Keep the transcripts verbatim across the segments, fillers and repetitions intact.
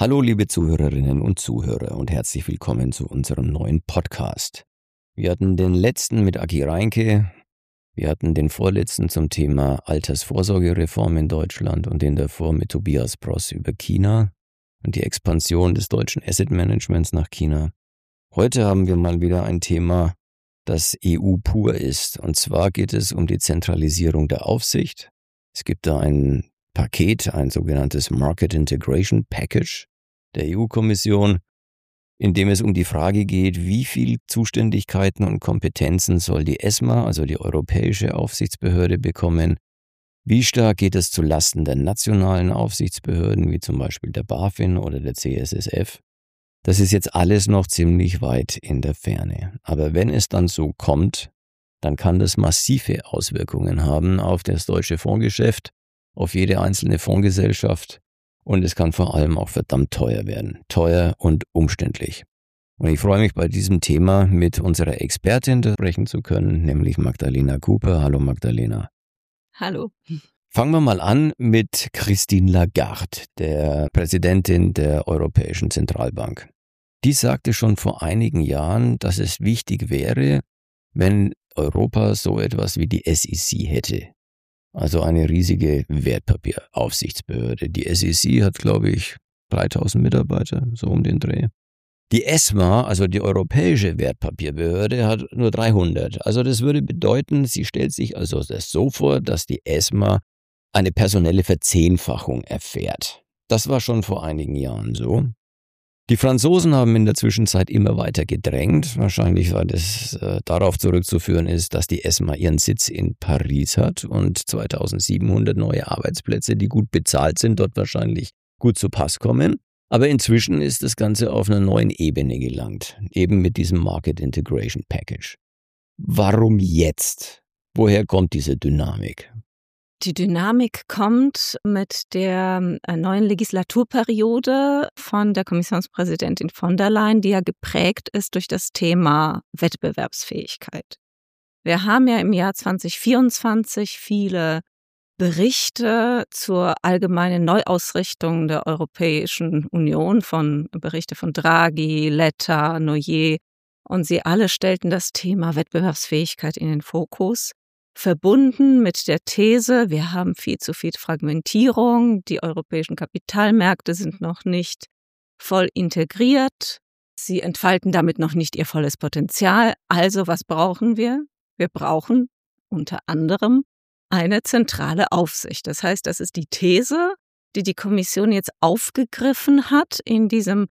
Hallo liebe Zuhörerinnen und Zuhörer und herzlich willkommen zu unserem neuen Podcast. Wir hatten den letzten mit Aki Reinke, wir hatten den vorletzten zum Thema Altersvorsorgereform in Deutschland und den davor mit Tobias Bross über China und die Expansion des deutschen Asset Managements nach China. Heute haben wir mal wieder ein Thema, das E U pur ist, und zwar geht es um die Zentralisierung der Aufsicht. Es gibt da ein Paket, ein sogenanntes Market Integration Package der E U-Kommission, in dem es um die Frage geht, wie viel Zuständigkeiten und Kompetenzen soll die ESMA, also die Europäische Aufsichtsbehörde, bekommen, wie stark geht es zu Lasten der nationalen Aufsichtsbehörden, wie zum Beispiel der BaFin oder der C S S F. Das ist jetzt alles noch ziemlich weit in der Ferne. Aber wenn es dann so kommt, dann kann das massive Auswirkungen haben auf das deutsche Fondsgeschäft, auf jede einzelne Fondsgesellschaft. Und es kann vor allem auch verdammt teuer werden. Teuer und umständlich. Und ich freue mich, bei diesem Thema mit unserer Expertin sprechen zu können, nämlich Magdalena Cooper. Hallo Magdalena. Hallo. Fangen wir mal an mit Christine Lagarde, der Präsidentin der Europäischen Zentralbank. Die sagte schon vor einigen Jahren, dass es wichtig wäre, wenn Europa so etwas wie die S E C hätte. Also eine riesige Wertpapieraufsichtsbehörde. Die S E C hat, glaube ich, dreitausend Mitarbeiter, so um den Dreh. Die ESMA, also die Europäische Wertpapierbehörde, hat nur dreihundert. Also das würde bedeuten, sie stellt sich also das so vor, dass die ESMA eine personelle Verzehnfachung erfährt. Das war schon vor einigen Jahren so. Die Franzosen haben in der Zwischenzeit immer weiter gedrängt, wahrscheinlich weil das äh, darauf zurückzuführen ist, dass die ESMA ihren Sitz in Paris hat und zweitausendsiebenhundert neue Arbeitsplätze, die gut bezahlt sind, dort wahrscheinlich gut zu Pass kommen. Aber inzwischen ist das Ganze auf einer neuen Ebene gelangt, eben mit diesem Market Integration Package. Warum jetzt? Woher kommt diese Dynamik? Die Dynamik kommt mit der neuen Legislaturperiode von der Kommissionspräsidentin von der Leyen, die ja geprägt ist durch das Thema Wettbewerbsfähigkeit. Wir haben ja im Jahr zwanzig vierundzwanzig viele Berichte zur allgemeinen Neuausrichtung der Europäischen Union, von Berichte von Draghi, Letta, Noyer, und sie alle stellten das Thema Wettbewerbsfähigkeit in den Fokus. Verbunden mit der These, wir haben viel zu viel Fragmentierung, die europäischen Kapitalmärkte sind noch nicht voll integriert, sie entfalten damit noch nicht ihr volles Potenzial. Also was brauchen wir? Wir brauchen unter anderem eine zentrale Aufsicht. Das heißt, das ist die These, die die Kommission jetzt aufgegriffen hat in diesem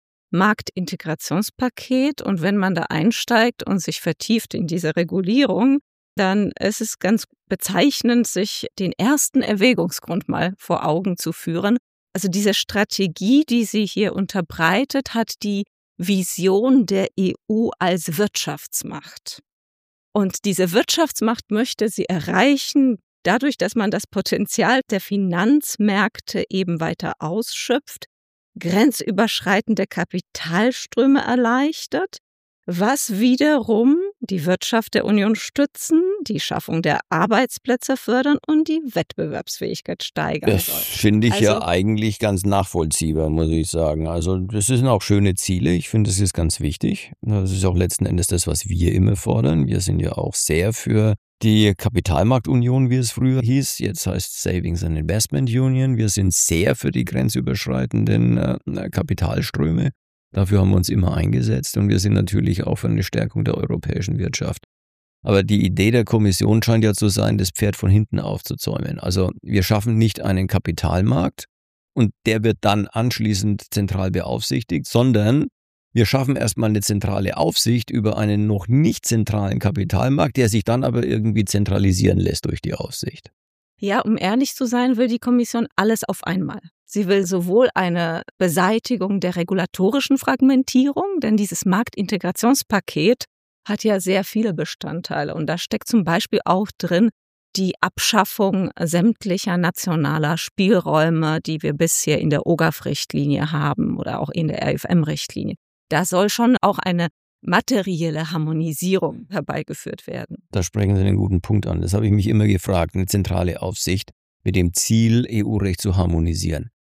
Marktintegrationspaket. Und wenn man da einsteigt und sich vertieft in diese Regulierung, dann ist es ganz bezeichnend, sich den ersten Erwägungsgrund mal vor Augen zu führen. Also diese Strategie, die sie hier unterbreitet, hat die Vision der E U als Wirtschaftsmacht. Und diese Wirtschaftsmacht möchte sie erreichen, dadurch, dass man das Potenzial der Finanzmärkte eben weiter ausschöpft, grenzüberschreitende Kapitalströme erleichtert, was wiederum die Wirtschaft der Union stützen, die Schaffung der Arbeitsplätze fördern und die Wettbewerbsfähigkeit steigern Das soll. finde ich Also, ja eigentlich ganz nachvollziehbar, muss ich sagen. Also das sind auch schöne Ziele. Ich finde, das ist ganz wichtig. Das ist auch letzten Endes das, was wir immer fordern. Wir sind ja auch sehr für die Kapitalmarktunion, wie es früher hieß. Jetzt heißt es Savings and Investment Union. Wir sind sehr für die grenzüberschreitenden äh, Kapitalströme. Dafür haben wir uns immer eingesetzt und wir sind natürlich auch für eine Stärkung der europäischen Wirtschaft. Aber die Idee der Kommission scheint ja zu sein, das Pferd von hinten aufzuzäumen. Also wir schaffen nicht einen Kapitalmarkt und der wird dann anschließend zentral beaufsichtigt, sondern wir schaffen erstmal eine zentrale Aufsicht über einen noch nicht zentralen Kapitalmarkt, der sich dann aber irgendwie zentralisieren lässt durch die Aufsicht. Ja, um ehrlich zu sein, will die Kommission alles auf einmal. Sie will sowohl eine Beseitigung der regulatorischen Fragmentierung, denn dieses Marktintegrationspaket hat ja sehr viele Bestandteile. Und da steckt zum Beispiel auch drin die Abschaffung sämtlicher nationaler Spielräume, die wir bisher in der O G A F-Richtlinie haben oder auch in der R F M-Richtlinie. Da soll schon auch eine materielle Harmonisierung herbeigeführt werden. Da sprechen Sie einen guten Punkt an. Das habe ich mich immer gefragt. Eine zentrale Aufsicht mit dem Ziel, E U-Recht zu harmonisieren.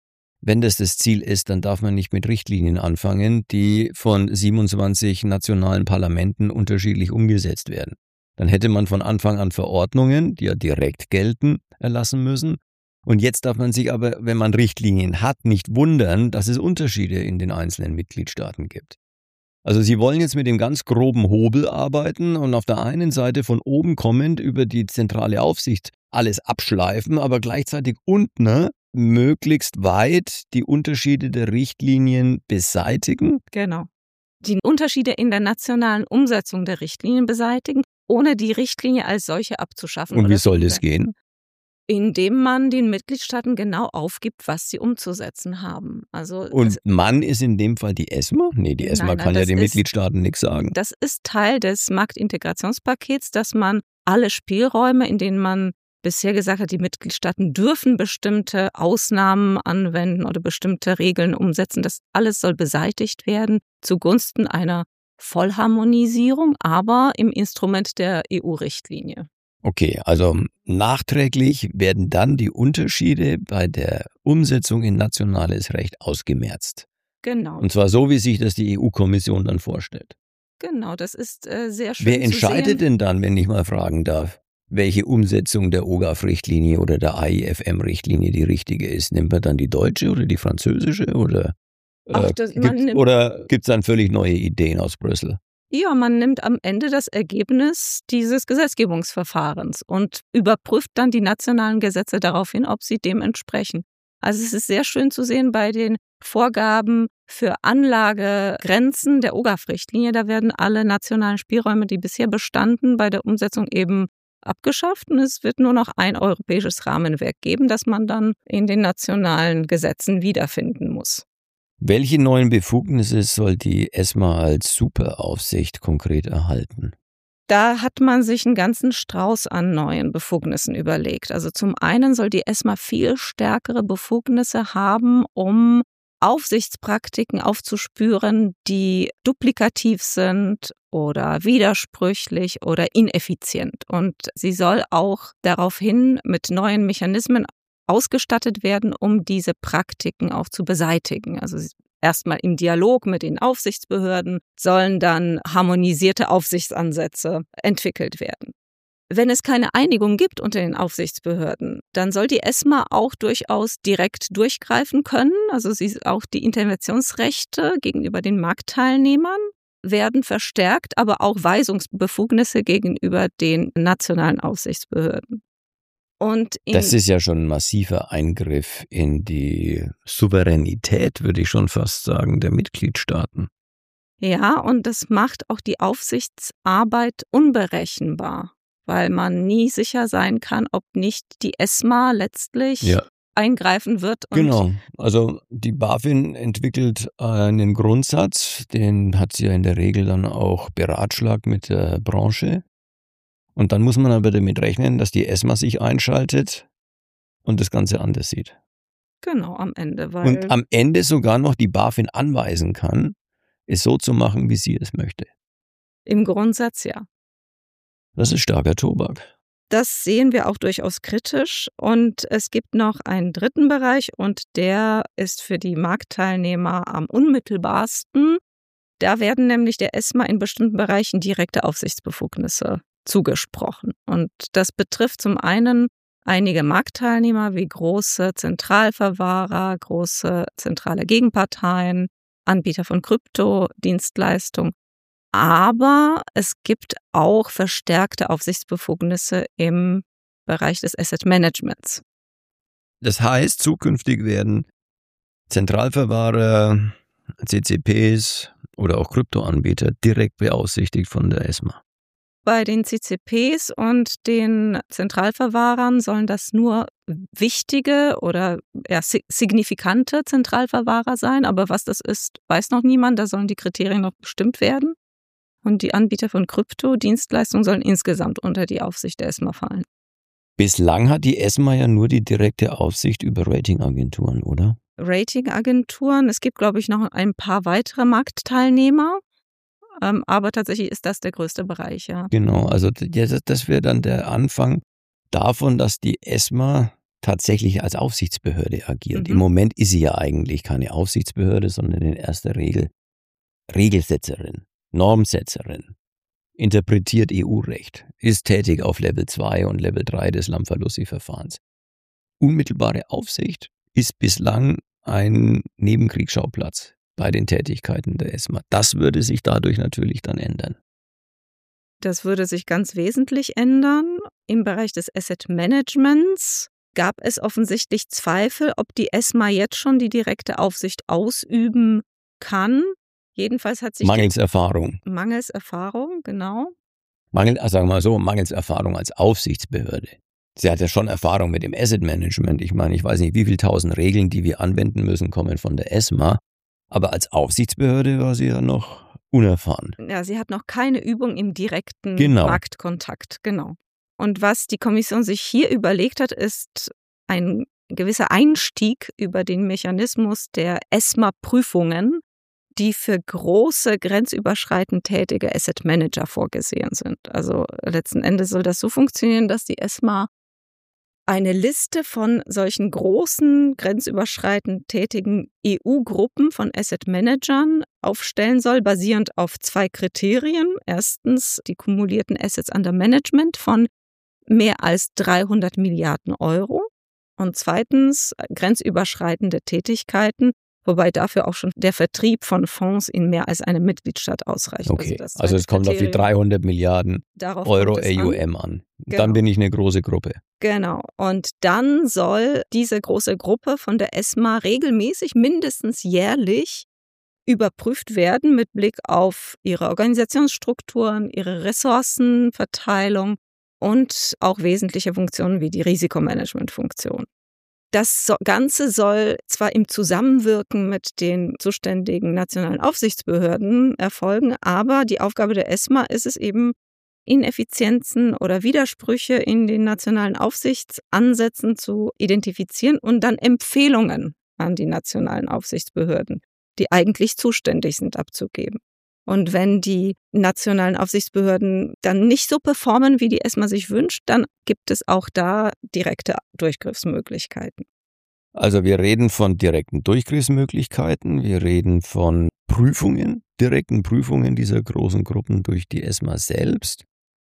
wenn das das Ziel ist, dann darf man nicht mit Richtlinien anfangen, die von siebenundzwanzig nationalen Parlamenten unterschiedlich umgesetzt werden. Dann hätte man von Anfang an Verordnungen, die ja direkt gelten, erlassen müssen. Und jetzt darf man sich aber, wenn man Richtlinien hat, nicht wundern, dass es Unterschiede in den einzelnen Mitgliedstaaten gibt. Also Sie wollen jetzt mit dem ganz groben Hobel arbeiten und auf der einen Seite von oben kommend über die zentrale Aufsicht alles abschleifen, aber gleichzeitig unten möglichst weit die Unterschiede der Richtlinien beseitigen. Genau. Die Unterschiede in der nationalen Umsetzung der Richtlinien beseitigen, ohne die Richtlinie als solche abzuschaffen. Und wie soll das gehen? Indem man den Mitgliedstaaten genau aufgibt, was sie umzusetzen haben. Also Und man ist in dem Fall die ESMA? Nee, die ESMA nein, nein, kann ja das den ist, Mitgliedstaaten nichts sagen. Das ist Teil des Marktintegrationspakets, dass man alle Spielräume, in denen man bisher gesagt hat, die Mitgliedstaaten dürfen bestimmte Ausnahmen anwenden oder bestimmte Regeln umsetzen, das alles soll beseitigt werden zugunsten einer Vollharmonisierung, aber im Instrument der E U-Richtlinie. Okay, also nachträglich werden dann die Unterschiede bei der Umsetzung in nationales Recht ausgemerzt. Genau. Und zwar so, wie sich das die E U-Kommission dann vorstellt. Genau, das ist äh, sehr schön Wer entscheidet zu sehen. denn dann, wenn ich mal fragen darf, welche Umsetzung der O G A F-Richtlinie oder der A I F M-Richtlinie die richtige ist? Nimmt man dann die deutsche oder die französische oder Ach, äh, das, man gibt's, nimmt, oder gibt es dann völlig neue Ideen aus Brüssel? Ja, man nimmt am Ende das Ergebnis dieses Gesetzgebungsverfahrens und überprüft dann die nationalen Gesetze daraufhin, ob sie dem entsprechen. Also es ist sehr schön zu sehen bei den Vorgaben für Anlagegrenzen der O G A F-Richtlinie. Da werden alle nationalen Spielräume, die bisher bestanden, bei der Umsetzung eben abgeschafft. Und es wird nur noch ein europäisches Rahmenwerk geben, das man dann in den nationalen Gesetzen wiederfinden muss. Welche neuen Befugnisse soll die ESMA als Superaufsicht konkret erhalten? Da hat man sich einen ganzen Strauß an neuen Befugnissen überlegt. Also zum einen soll die ESMA viel stärkere Befugnisse haben, um Aufsichtspraktiken aufzuspüren, die duplikativ sind oder widersprüchlich oder ineffizient. Und sie soll auch daraufhin mit neuen Mechanismen ausgestattet werden, um diese Praktiken auch zu beseitigen. Also erstmal im Dialog mit den Aufsichtsbehörden sollen dann harmonisierte Aufsichtsansätze entwickelt werden. Wenn es keine Einigung gibt unter den Aufsichtsbehörden, dann soll die ESMA auch durchaus direkt durchgreifen können. Also sie, auch die Interventionsrechte gegenüber den Marktteilnehmern werden verstärkt, aber auch Weisungsbefugnisse gegenüber den nationalen Aufsichtsbehörden. Und das ist ja schon ein massiver Eingriff in die Souveränität, würde ich schon fast sagen, der Mitgliedstaaten. Ja, und das macht auch die Aufsichtsarbeit unberechenbar, weil man nie sicher sein kann, ob nicht die ESMA letztlich ja. eingreifen wird. Und genau, also die BaFin entwickelt einen Grundsatz, den hat sie ja in der Regel dann auch beratschlagt mit der Branche. Und dann muss man aber damit rechnen, dass die ESMA sich einschaltet und das Ganze anders sieht. Genau, am Ende. Weil und am Ende sogar noch die BaFin anweisen kann, es so zu machen, wie sie es möchte. Im Grundsatz ja. Das ist starker Tobak. Das sehen wir auch durchaus kritisch. Und es gibt noch einen dritten Bereich und der ist für die Marktteilnehmer am unmittelbarsten. Da werden nämlich der ESMA in bestimmten Bereichen direkte Aufsichtsbefugnisse zugesprochen. Und das betrifft zum einen einige Marktteilnehmer wie große Zentralverwahrer, große zentrale Gegenparteien, Anbieter von Kryptodienstleistungen. Aber es gibt auch verstärkte Aufsichtsbefugnisse im Bereich des Asset Managements. Das heißt, zukünftig werden Zentralverwahrer, C C Ps oder auch Kryptoanbieter direkt beaufsichtigt von der ESMA. Bei den C C Ps und den Zentralverwahrern sollen das nur wichtige oder ja, signifikante Zentralverwahrer sein. Aber was das ist, weiß noch niemand. Da sollen die Kriterien noch bestimmt werden. Und die Anbieter von Kryptodienstleistungen sollen insgesamt unter die Aufsicht der ESMA fallen. Bislang hat die ESMA ja nur die direkte Aufsicht über Ratingagenturen, oder? Ratingagenturen, es gibt, glaube ich, noch ein paar weitere Marktteilnehmer. Ähm, aber tatsächlich ist das der größte Bereich, ja. Genau, also das wäre dann der Anfang davon, dass die ESMA tatsächlich als Aufsichtsbehörde agiert. Mhm. Im Moment ist sie ja eigentlich keine Aufsichtsbehörde, sondern in erster Regel Regelsetzerin, Normsetzerin, interpretiert E U-Recht, ist tätig auf Level zwei und Level drei des Lamfalussy-Verfahrens. Unmittelbare Aufsicht ist bislang ein Nebenkriegsschauplatz bei den Tätigkeiten der ESMA. Das würde sich dadurch natürlich dann ändern. Das würde sich ganz wesentlich ändern. Im Bereich des Asset Managements gab es offensichtlich Zweifel, ob die ESMA jetzt schon die direkte Aufsicht ausüben kann. Jedenfalls hat sich Mangels Erfahrung. Mangels Erfahrung, genau. Mangel, also sagen wir mal so, mangels Erfahrung als Aufsichtsbehörde. Sie hat ja schon Erfahrung mit dem Asset Management. Ich meine, ich weiß nicht, wie viele tausend Regeln, die wir anwenden müssen, kommen von der ESMA. Aber als Aufsichtsbehörde war sie ja noch unerfahren. Ja, sie hat noch keine Übung im direkten Genau. Marktkontakt. Genau. Und was die Kommission sich hier überlegt hat, ist ein gewisser Einstieg über den Mechanismus der ESMA-Prüfungen, die für große, grenzüberschreitend tätige Asset Manager vorgesehen sind. Also letzten Endes soll das so funktionieren, dass die ESMA eine Liste von solchen großen, grenzüberschreitend tätigen E U-Gruppen von Asset Managern aufstellen soll, basierend auf zwei Kriterien. Erstens die kumulierten Assets under Management von mehr als dreihundert Milliarden Euro und zweitens grenzüberschreitende Tätigkeiten, wobei dafür auch schon der Vertrieb von Fonds in mehr als einem Mitgliedstaat ausreicht. Okay, also, also es kommt auf die dreihundert Milliarden Euro A U M an. an. Genau. Dann bin ich eine große Gruppe. Genau. Und dann soll diese große Gruppe von der ESMA regelmäßig, mindestens jährlich, überprüft werden mit Blick auf ihre Organisationsstrukturen, ihre Ressourcenverteilung und auch wesentliche Funktionen wie die Risikomanagementfunktion. Das Ganze soll zwar im Zusammenwirken mit den zuständigen nationalen Aufsichtsbehörden erfolgen, aber die Aufgabe der ESMA ist es eben, Ineffizienzen oder Widersprüche in den nationalen Aufsichtsansätzen zu identifizieren und dann Empfehlungen an die nationalen Aufsichtsbehörden, die eigentlich zuständig sind, abzugeben. Und wenn die nationalen Aufsichtsbehörden dann nicht so performen, wie die ESMA sich wünscht, dann gibt es auch da direkte Durchgriffsmöglichkeiten. Also wir reden von direkten Durchgriffsmöglichkeiten, wir reden von Prüfungen, direkten Prüfungen dieser großen Gruppen durch die ESMA selbst.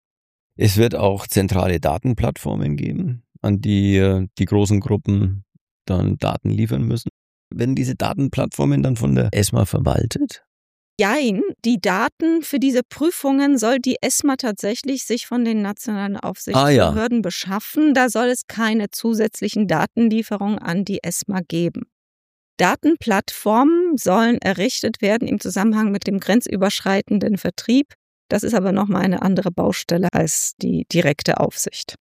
Es wird auch zentrale Datenplattformen geben, an die die großen Gruppen dann Daten liefern müssen. Werden diese Datenplattformen dann von der ESMA verwaltet? Jein, die Daten für diese Prüfungen soll die ESMA tatsächlich sich von den nationalen Aufsichtsbehörden ah, ja. beschaffen. Da soll es keine zusätzlichen Datenlieferungen an die ESMA geben. Datenplattformen sollen errichtet werden im Zusammenhang mit dem grenzüberschreitenden Vertrieb. Das ist aber nochmal eine andere Baustelle als die direkte Aufsicht.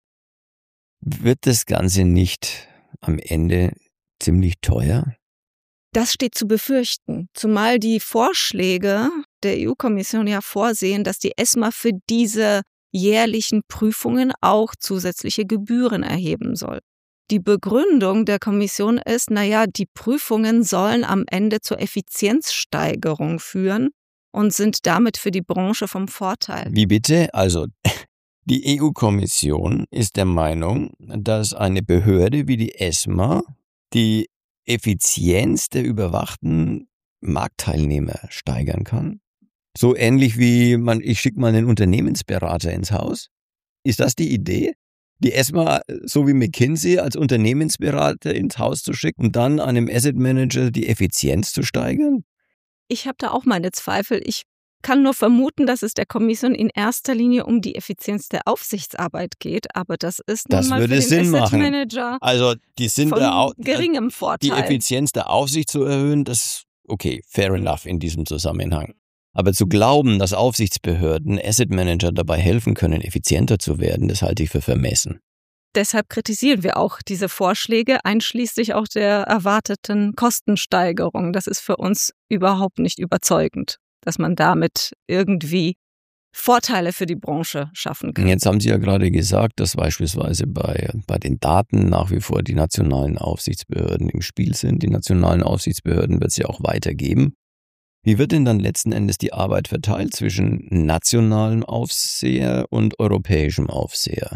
Wird das Ganze nicht am Ende ziemlich teuer? Das steht zu befürchten, zumal die Vorschläge der E U-Kommission ja vorsehen, dass die ESMA für diese jährlichen Prüfungen auch zusätzliche Gebühren erheben soll. Die Begründung der Kommission ist, naja, die Prüfungen sollen am Ende zur Effizienzsteigerung führen und sind damit für die Branche vom Vorteil. Wie bitte? Also die E U-Kommission ist der Meinung, dass eine Behörde wie die ESMA die Effizienz der überwachten Marktteilnehmer steigern kann. So ähnlich wie man, ich schicke mal einen Unternehmensberater ins Haus. Ist das die Idee? Die ESMA, so wie McKinsey, als Unternehmensberater ins Haus zu schicken und dann einem Asset Manager die Effizienz zu steigern? Ich habe da auch meine Zweifel. Ich kann nur vermuten, dass es der Kommission in erster Linie um die Effizienz der Aufsichtsarbeit geht, aber das ist nun das mal würde für den Sinn Asset machen. Manager also die sind von der Au- geringem Vorteil. Die Effizienz der Aufsicht zu erhöhen, das ist okay, fair enough in diesem Zusammenhang. Aber zu glauben, dass Aufsichtsbehörden Asset Manager dabei helfen können, effizienter zu werden, das halte ich für vermessen. Deshalb kritisieren wir auch diese Vorschläge, einschließlich auch der erwarteten Kostensteigerung. Das ist für uns überhaupt nicht überzeugend, dass man damit irgendwie Vorteile für die Branche schaffen kann. Jetzt haben Sie ja gerade gesagt, dass beispielsweise bei, bei den Daten nach wie vor die nationalen Aufsichtsbehörden im Spiel sind. Die nationalen Aufsichtsbehörden wird es ja auch weitergeben. Wie wird denn dann letzten Endes die Arbeit verteilt zwischen nationalem Aufseher und europäischem Aufseher?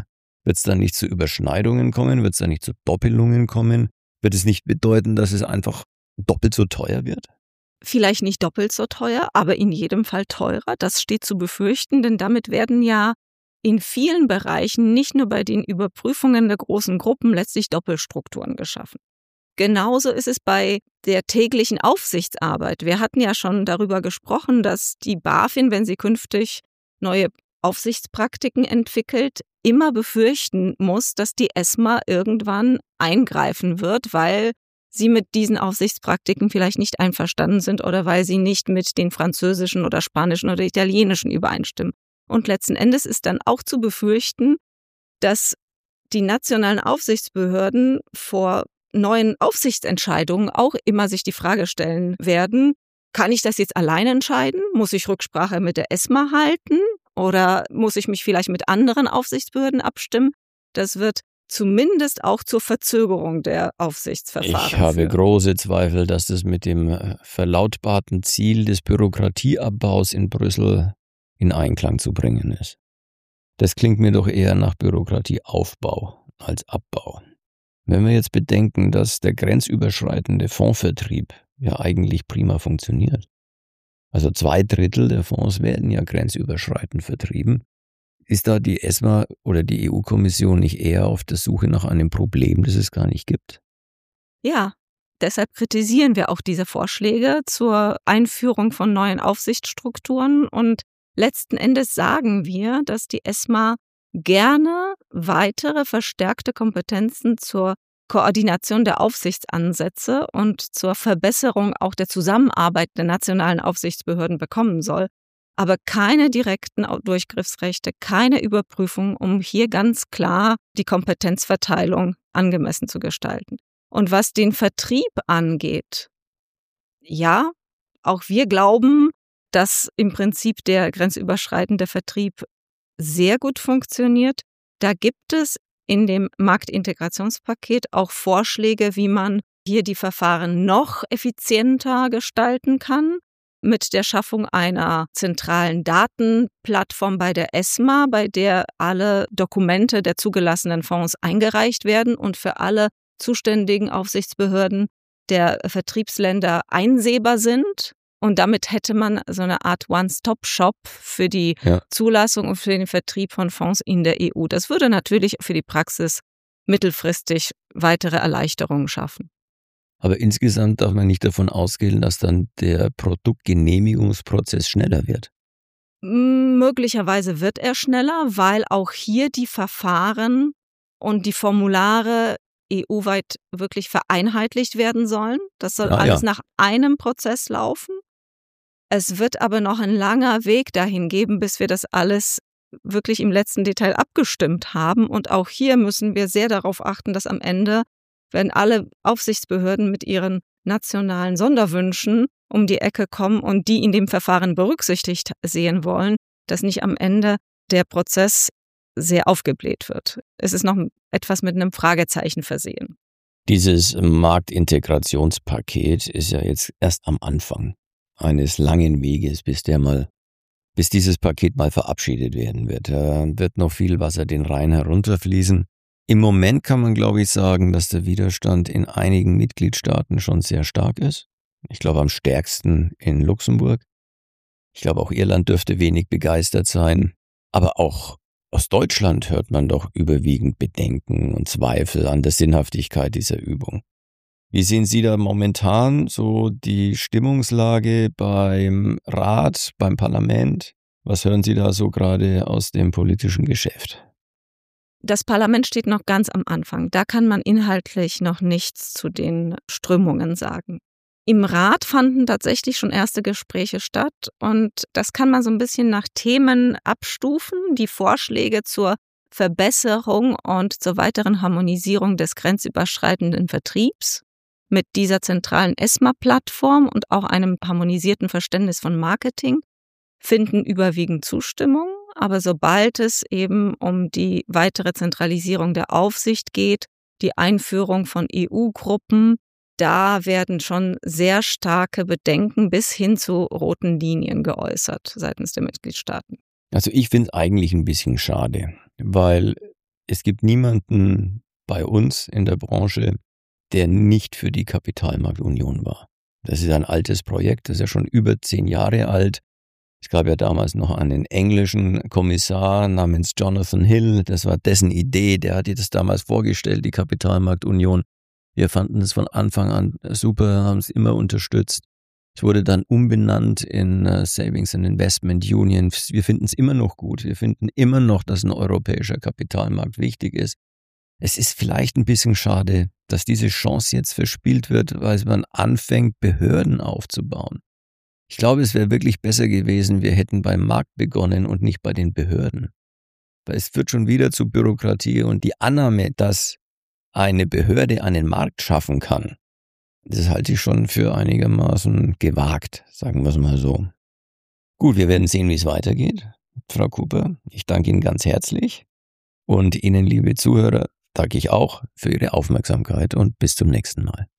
Wird es da nicht zu Überschneidungen kommen? Wird es da nicht zu Doppelungen kommen? Wird es nicht bedeuten, dass es einfach doppelt so teuer wird? Vielleicht nicht doppelt so teuer, aber in jedem Fall teurer. Das steht zu befürchten, denn damit werden ja in vielen Bereichen, nicht nur bei den Überprüfungen der großen Gruppen, letztlich Doppelstrukturen geschaffen. Genauso ist es bei der täglichen Aufsichtsarbeit. Wir hatten ja schon darüber gesprochen, dass die BaFin, wenn sie künftig neue Aufsichtspraktiken entwickelt, immer befürchten muss, dass die ESMA irgendwann eingreifen wird, weil sie mit diesen Aufsichtspraktiken vielleicht nicht einverstanden sind oder weil sie nicht mit den französischen oder spanischen oder italienischen übereinstimmen. Und letzten Endes ist dann auch zu befürchten, dass die nationalen Aufsichtsbehörden vor neuen Aufsichtsentscheidungen auch immer sich die Frage stellen werden, kann ich das jetzt alleine entscheiden? Muss ich Rücksprache mit der ESMA halten? Oder muss ich mich vielleicht mit anderen Aufsichtsbehörden abstimmen? Das wird zumindest auch zur Verzögerung der Aufsichtsverfahren Ich habe führen. große Zweifel, dass das mit dem verlautbarten Ziel des Bürokratieabbaus in Brüssel in Einklang zu bringen ist. Das klingt mir doch eher nach Bürokratieaufbau als Abbau. Wenn wir jetzt bedenken, dass der grenzüberschreitende Fondsvertrieb ja eigentlich prima funktioniert. Also zwei Drittel der Fonds werden ja grenzüberschreitend vertrieben. Ist da die ESMA oder die E U-Kommission nicht eher auf der Suche nach einem Problem, das es gar nicht gibt? Ja, deshalb kritisieren wir auch diese Vorschläge zur Einführung von neuen Aufsichtsstrukturen und letzten Endes sagen wir, dass die ESMA gerne weitere verstärkte Kompetenzen zur Koordination der Aufsichtsansätze und zur Verbesserung auch der Zusammenarbeit der nationalen Aufsichtsbehörden bekommen soll, aber keine direkten Durchgriffsrechte, keine Überprüfung, um hier ganz klar die Kompetenzverteilung angemessen zu gestalten. Und was den Vertrieb angeht, ja, auch wir glauben, dass im Prinzip der grenzüberschreitende Vertrieb sehr gut funktioniert. Da gibt es in dem Marktintegrationspaket auch Vorschläge, wie man hier die Verfahren noch effizienter gestalten kann, mit der Schaffung einer zentralen Datenplattform bei der ESMA, bei der alle Dokumente der zugelassenen Fonds eingereicht werden und für alle zuständigen Aufsichtsbehörden der Vertriebsländer einsehbar sind. Und damit hätte man so eine Art One-Stop-Shop für die ja. Zulassung und für den Vertrieb von Fonds in der E U. Das würde natürlich für die Praxis mittelfristig weitere Erleichterungen schaffen. Aber insgesamt darf man nicht davon ausgehen, dass dann der Produktgenehmigungsprozess schneller wird. Möglicherweise wird er schneller, weil auch hier die Verfahren und die Formulare E U-weit wirklich vereinheitlicht werden sollen. Das soll ah, alles ja. nach einem Prozess laufen. Es wird aber noch ein langer Weg dahin geben, bis wir das alles wirklich im letzten Detail abgestimmt haben. Und auch hier müssen wir sehr darauf achten, dass am Ende, wenn alle Aufsichtsbehörden mit ihren nationalen Sonderwünschen um die Ecke kommen und die in dem Verfahren berücksichtigt sehen wollen, dass nicht am Ende der Prozess sehr aufgebläht wird. Es ist noch etwas mit einem Fragezeichen versehen. Dieses Marktintegrationspaket ist ja jetzt erst am Anfang eines langen Weges, bis der mal, bis dieses Paket mal verabschiedet werden wird. Da wird noch viel Wasser den Rhein herunterfließen. Im Moment kann man, glaube ich, sagen, dass der Widerstand in einigen Mitgliedstaaten schon sehr stark ist. Ich glaube, am stärksten in Luxemburg. Ich glaube, auch Irland dürfte wenig begeistert sein. Aber auch aus Deutschland hört man doch überwiegend Bedenken und Zweifel an der Sinnhaftigkeit dieser Übung. Wie sehen Sie da momentan so die Stimmungslage beim Rat, beim Parlament? Was hören Sie da so gerade aus dem politischen Geschäft? Das Parlament steht noch ganz am Anfang. Da kann man inhaltlich noch nichts zu den Strömungen sagen. Im Rat fanden tatsächlich schon erste Gespräche statt und das kann man so ein bisschen nach Themen abstufen. Die Vorschläge zur Verbesserung und zur weiteren Harmonisierung des grenzüberschreitenden Vertriebs mit dieser zentralen ESMA-Plattform und auch einem harmonisierten Verständnis von Marketing finden überwiegend Zustimmung. Aber sobald es eben um die weitere Zentralisierung der Aufsicht geht, die Einführung von E U-Gruppen, da werden schon sehr starke Bedenken bis hin zu roten Linien geäußert seitens der Mitgliedstaaten. Also ich finde es eigentlich ein bisschen schade, weil es gibt niemanden bei uns in der Branche, der nicht für die Kapitalmarktunion war. Das ist ein altes Projekt, das ist ja schon über zehn Jahre alt. Es gab ja damals noch einen englischen Kommissar namens Jonathan Hill, das war dessen Idee, der hat das damals vorgestellt, die Kapitalmarktunion. Wir fanden es von Anfang an super, haben es immer unterstützt. Es wurde dann umbenannt in Savings and Investment Union. Wir finden es immer noch gut. Wir finden immer noch, dass ein europäischer Kapitalmarkt wichtig ist. Es ist vielleicht ein bisschen schade, dass diese Chance jetzt verspielt wird, weil man anfängt, Behörden aufzubauen. Ich glaube, es wäre wirklich besser gewesen, wir hätten beim Markt begonnen und nicht bei den Behörden. Weil es führt schon wieder zu Bürokratie und die Annahme, dass eine Behörde einen Markt schaffen kann, das halte ich schon für einigermaßen gewagt, sagen wir es mal so. Gut, wir werden sehen, wie es weitergeht. Frau Cooper, ich danke Ihnen ganz herzlich und Ihnen, liebe Zuhörer, danke ich auch für Ihre Aufmerksamkeit und bis zum nächsten Mal.